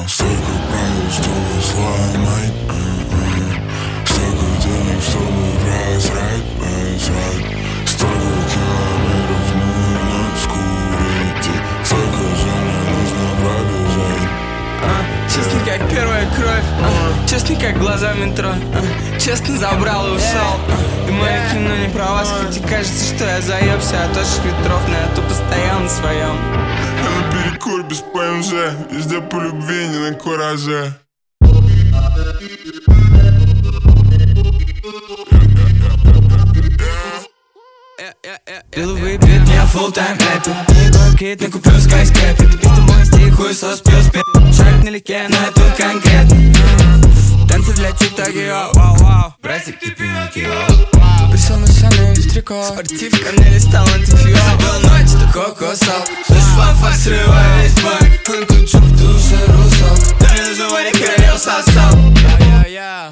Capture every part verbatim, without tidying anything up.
Столько правил, чтобы сломать, столько денег, чтобы просрать, просрать. Столько километров нужно скурить, столько же мне нужно пробежать. а, Честно, как первая кровь, а, честно, как глаза в метро, а, честно, забрал и ушел. И мое кино не про вас, хоть и кажется, что я заебся от ваших ветров, но я тупо стоял на своем. Я на перекур без ПМЖ, везде по любви, не на кураже. Пил выпьет меня full time это никакой кит, не куплю скайскрепер. Это мой стих, хуесос плюс пи. Шаг налегке, но я тут конкретно. Танцы для тик-токи, вау-вау. Братик, ты пинокки, пришел на шаны в трико. Спортивка мне листал антифьюз. Был ночь, ты кокосал. Слышь, фанфар, срывая весь бой. Он тут чук, в душе русал. Да мне даже варик королев сосал. Я-я-я.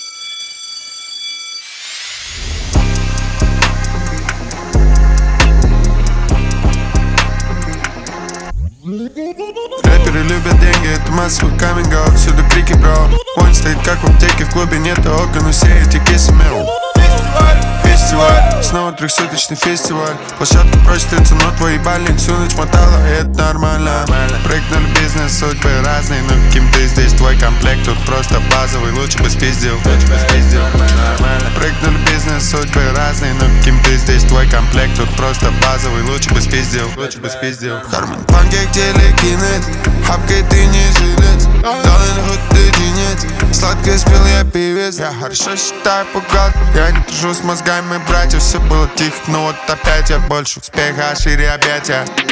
Рэперы любят деньги, это массовый каминг-аут. Всюду крики, бро. Он стоит как в аптеке, в клубе нет окон, но все эти кисы мел. Фестиваль, снова трехсуточный фестиваль. Площадка просится, но твой ебальник всю ночь мотала, и это нормально. Прыгнули бизнес, судьбы разные, но кем ты здесь, твой комплект тут просто базовый. Лучше бы спиздил, лучше бы спиздил. Прыгнули бизнес, судьбы разные, но кем ты здесь, твой комплект тут просто базовый. Лучше бы спиздил, лучше бы спиздил. Карман панкейк телекинет, хапкой ты не жилец. Доллар худ ты денец, сладко спел я певец. Я хорошо считаю бухгалтер, я не дружу с мозгами братьев. Все было тихо, но вот опять я больше успеха, шире объятия.